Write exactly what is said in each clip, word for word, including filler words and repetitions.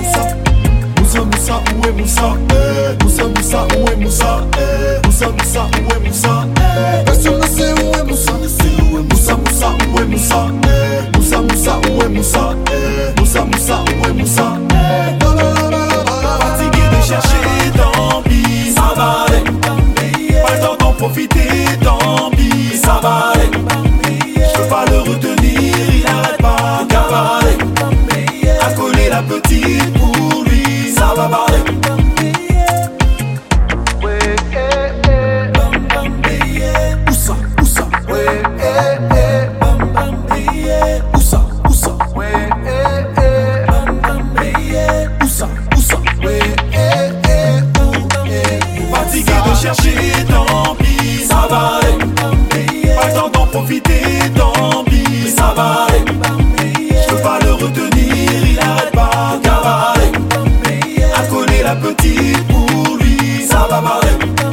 Moussa Moussa, où est Moussa? Moussa Moussa, où est Moussa? Moussa Moussa, où est Moussa? Personne ne sait où est Moussa. Moussa Moussa, où est Moussa? Moussa Moussa, où est Moussa? Moussa Moussa, où est Moussa? Fatigué de chercher, tant pis, ça va aller. Pas le temps d'en profiter, tant pis, ça va aller. Je peux pas le retenir, il n'arrête pas de cavaler. A coller la petite pour lui, ça va parler. Oussa, oussa, oussa, oussa, oussa, oussa. Fatigué de chercher, tant pis, ça va aller. Pas le temps d'en profiter, tant pis, ça va aller. Je peux pas le retenir, il n'arrête pas de cavaler. A coller la petite pour lui, ça va parler.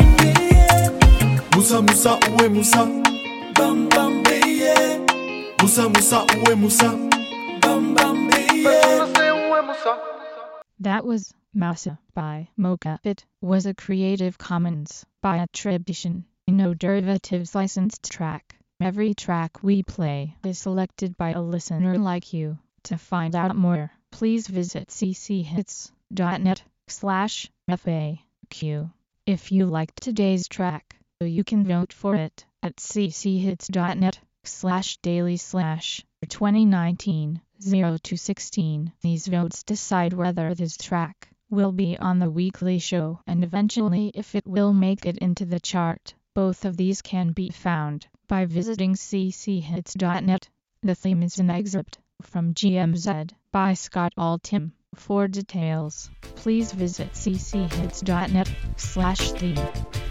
Moussa Moussa, où est Moussa? Bam bam beye. Moussa Moussa, où est Moussa? Bam bam beye. That was Moussa by Mocha. It was a Creative Commons by attribution, no derivatives licensed track. Every track we play is selected by a listener like you. To find out more, please visit cchits.net slash FAQ. If you liked today's track, you can vote for it at cchits.net slash daily slash twenty nineteen oh two sixteen. These votes decide whether this track will be on the weekly show and eventually if it will make it into the chart. Both of these can be found by visiting cchits.net. The theme is an excerpt from G M Z by Scott Altham. For details, please visit cchits.net slash theme.